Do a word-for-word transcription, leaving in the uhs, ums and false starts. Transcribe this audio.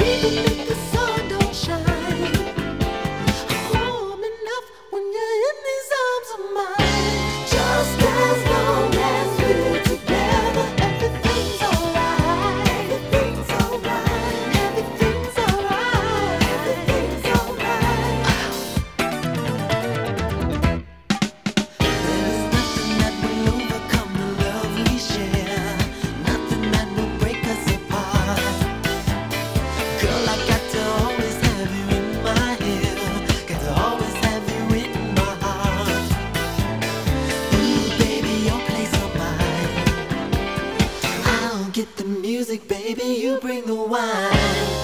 Even if the sun don't shine, warm enough when you're in these arms of mine. Just as long as we're together, everything's alright. Everything's alright. Everything's alright. Everything's alright. There is nothing that will overcome the love we share. Nothing that will break us apart. Girl, I got to always have you in my head. Got to always have you in my heart. Ooh, baby, your place or mine. I'll get the music, baby, you bring the wine.